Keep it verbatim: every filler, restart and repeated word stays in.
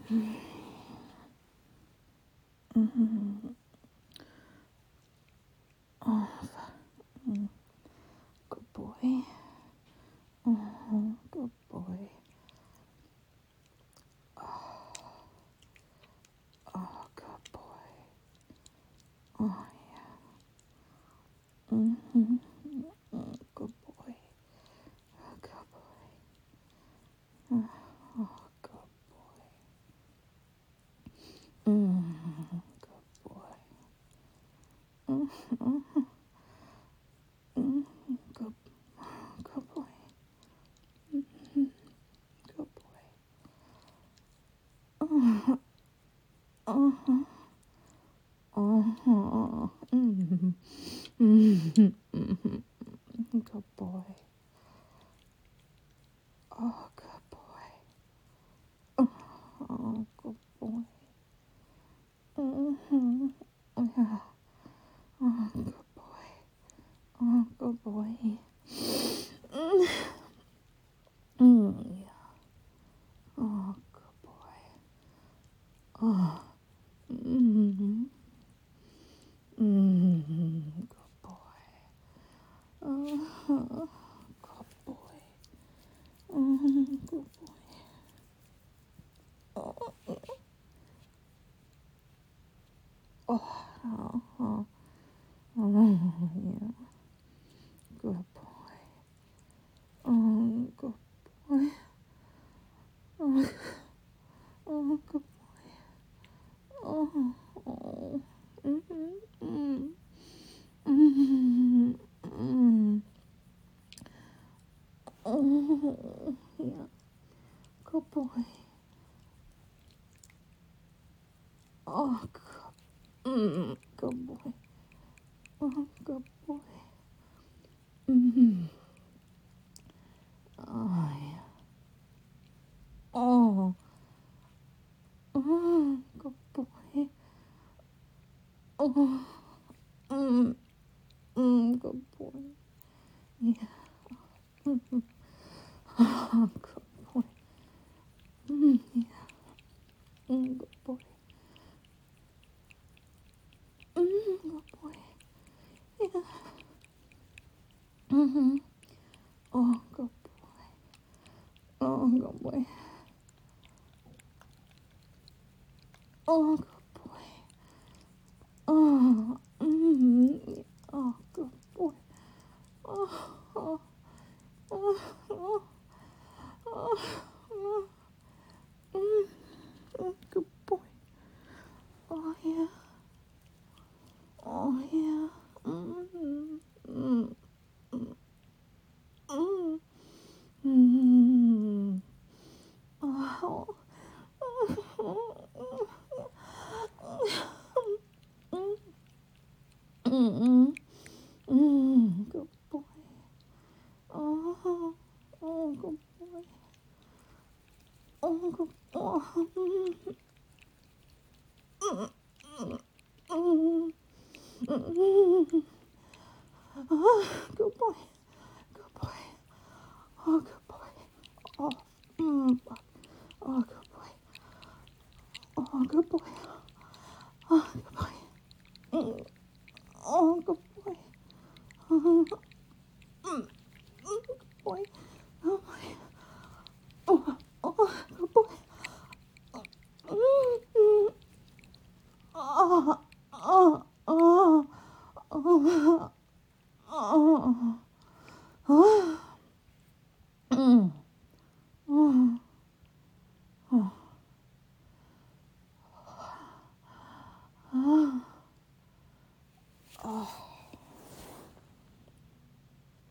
Mm-hmm. Oh, mm, good boy. Oh, good boy. Oh, good boy. Oh, yeah. Mm-hmm. Mm, good boy. Oh, good boy. Oh, oh, good boy. Mm, good boy. Mm-hmm. Mm, good, good boy. Mm-hmm. Good boy. Uh-huh. Uh-huh. Uh-huh. Mm-hmm. Mm-hmm. Mm-hmm. Good boy. Oh, good boy. Oh, good boy. Mm-hmm. Yeah. Oh, good boy. Oh, good boy. Mm. Mm, yeah. Oh, good boy. Oh. Mm-hmm. Mm-hmm. Good boy. Uh-huh. Good boy. Mm-hmm. Good boy. Oh, oh, oh, oh, yeah. Good boy. Oh, good boy. Oh, oh, good boy. Oh, oh. Mm-hmm. Mm. Mm-hmm. Mm. Oh, yeah. Good boy. Oh, good. Mm. Good boy. Oh, good boy. Mm-hmm. Oh, yeah. Oh. Oh, good boy. Oh. Mm. Mm. Good boy. Yeah. Mm-hmm. Oh, good boy. Mm. Yeah. Mm. Good boy. Mm. Good boy. Yeah. Mm-hmm. Oh, good boy. Oh, good boy. Oh, good boy. Oh, mm, oh, good boy. Oh, oh, oh, oh, oh, oh, mm, mm, good boy. Oh, yeah. Oh, yeah. Mm, mm, mm, mm, mm. Oh, mm, mm, good boy. Oh, oh, good boy. Oh, good boy. Mm, mm, mm, mm. Oh, good boy. Good boy. Oh, good boy. Oh, mm. Oh, good boy. Oh, good boy. Oh, good boy. Mm. Oh, good boy. Oh, mm. Mm, good boy. Oh, boy. Oh, oh, good boy. Mm, mm. Oh, oh, oh, oh, oh, oh. Mm. Oh, oh, oh.